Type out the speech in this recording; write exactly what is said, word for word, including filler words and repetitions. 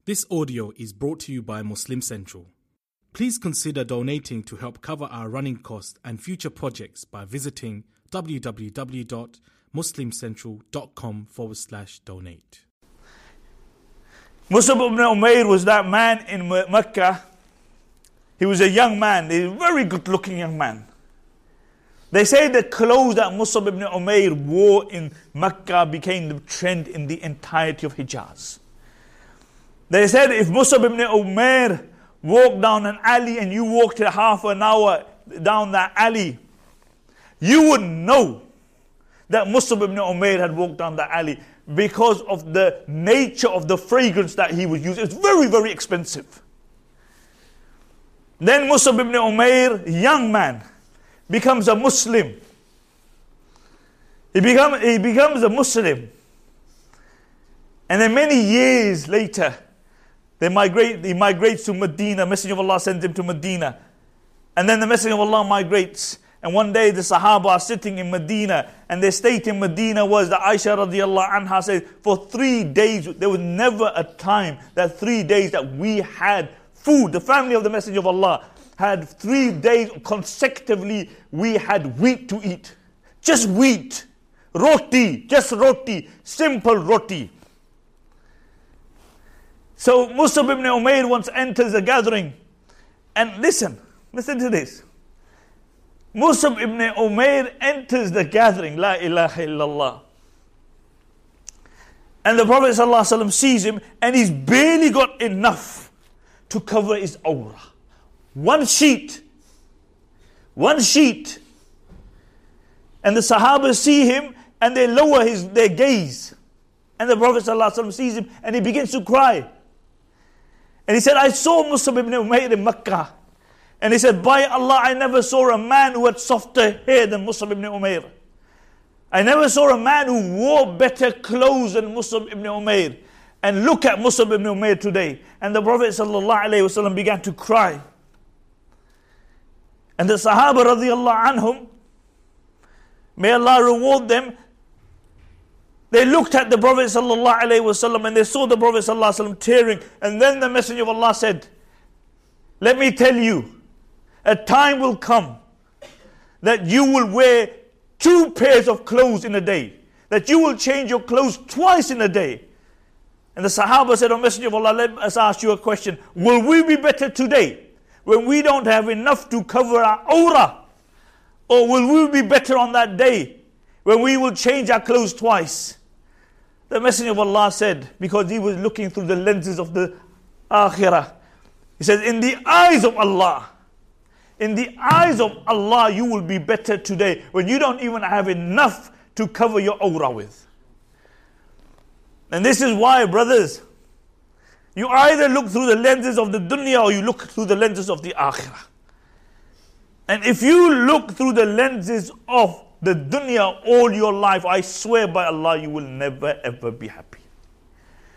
This audio is brought to you by Muslim Central. Please consider donating to help cover our running costs and future projects by visiting www.muslimcentral.com forward slash donate. Mus'ab ibn Umair was that man in Mecca. He was a young man, a very good looking young man. They say the clothes that Mus'ab ibn Umair wore in Mecca became the trend in the entirety of Hijaz. They said if Mus'ab ibn Umair walked down an alley and you walked a half an hour down that alley, you would know that Mus'ab ibn Umair had walked down that alley because of the nature of the fragrance that he was using. It's very, very expensive. Then Mus'ab ibn Umair, young man, becomes a Muslim. He, become, he becomes a Muslim. And then many years later, they migrate, he migrates to Medina. Messenger of Allah sends him to Medina. And then the Messenger of Allah migrates. And one day the Sahaba are sitting in Medina. And their state in Medina was that Aisha radiallahu anha said, for three days, there was never a time that three days that we had food. The family of the Messenger of Allah had three days consecutively, we had wheat to eat. Just wheat. Roti. Just roti. Simple roti. So Mus'ab ibn Umair once enters a gathering. And listen, listen to this. Mus'ab ibn Umair enters the gathering. La ilaha illallah. And the Prophet ﷺ sees him and he's barely got enough to cover his awrah. One sheet. One sheet. And the Sahaba see him and they lower his their gaze. And the Prophet ﷺ sees him and he begins to cry. And he said, I saw Mus'ab ibn Umair in Mecca. And he said, by Allah, I never saw a man who had softer hair than Mus'ab ibn Umair. I never saw a man who wore better clothes than Mus'ab ibn Umair. And look at Mus'ab ibn Umair today. And the Prophet ﷺ began to cry. And the Sahaba radiallahu anhum, may Allah reward them, they looked at the Prophet ﷺ and they saw the Prophet ﷺ tearing. And then the Messenger of Allah said, let me tell you, a time will come that you will wear two pairs of clothes in a day. That you will change your clothes twice in a day. And the Sahaba said, O Messenger of Allah, let us ask you a question. Will we be better today when we don't have enough to cover our awrah? Or will we be better on that day when we will change our clothes twice? The Messenger of Allah said, because he was looking through the lenses of the akhirah, he says, in the eyes of Allah, in the eyes of Allah, you will be better today when you don't even have enough to cover your awrah with. And this is why, brothers, you either look through the lenses of the dunya or you look through the lenses of the akhirah. And if you look through the lenses of the dunya all your life, I swear by Allah, you will never ever be happy.